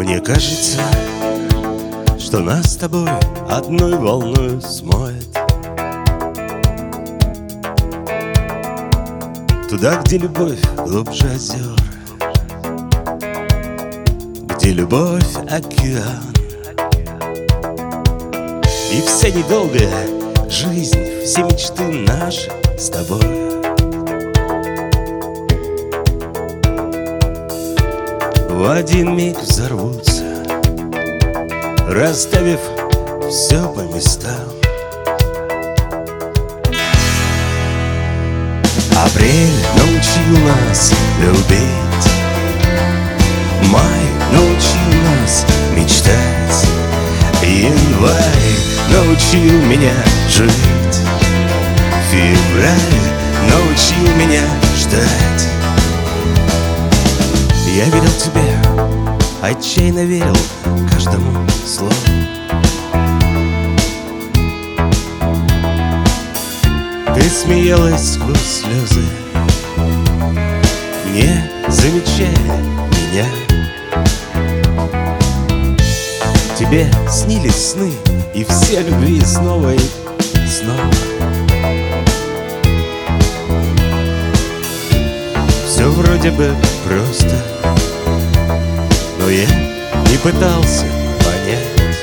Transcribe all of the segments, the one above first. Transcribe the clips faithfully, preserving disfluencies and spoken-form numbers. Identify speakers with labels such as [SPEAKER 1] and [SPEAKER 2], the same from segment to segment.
[SPEAKER 1] Мне кажется, что нас с тобой одной волной смоет туда, где любовь глубже озер, где любовь океан. И вся недолгая жизнь, все мечты наши с тобой в один миг взорвутся, расставив все по местам. Апрель научил нас любить, май научил нас мечтать, январь научил меня жить, февраль научил меня ждать. Я верил тебе, отчаянно верил каждому слову. Ты смеялась сквозь слезы, не замечая меня. Тебе снились сны, и все любви снова и снова. Все вроде бы просто, но я не пытался понять.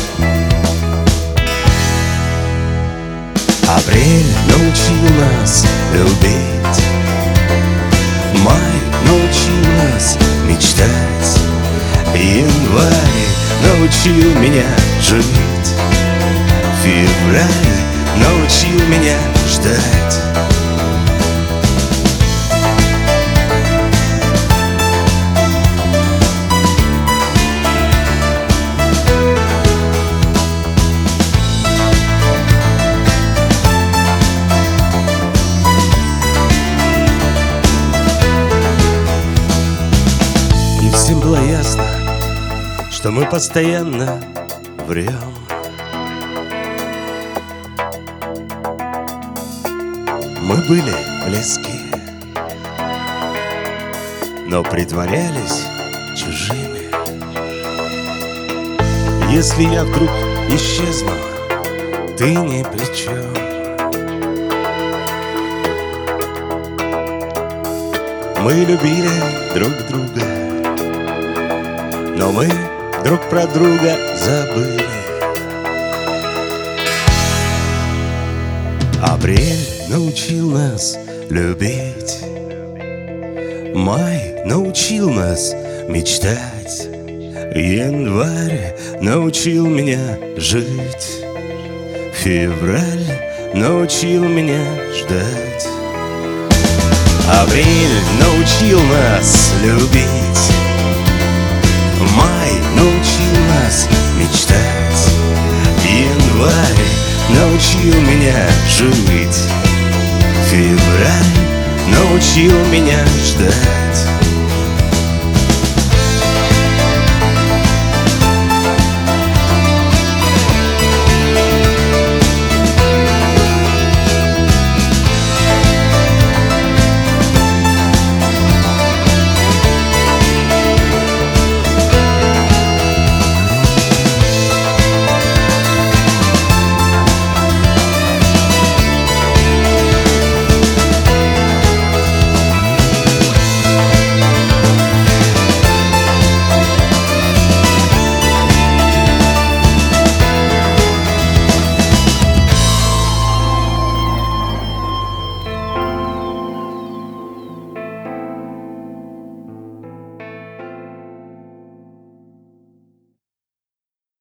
[SPEAKER 1] Апрель научил нас любить, май научил нас мечтать, январь научил меня жить, февраль научил меня ждать. Всем было ясно, что мы постоянно врем. Мы были близки, но притворялись чужими. Если я вдруг исчезну, ты ни при чем. Мы любили друг друга, но мы друг про друга забыли. Апрель научил нас любить, май научил нас мечтать, январь научил меня жить, февраль научил меня ждать. Апрель научил нас любить, май научил нас мечтать, январь научил меня жить, февраль научил меня ждать.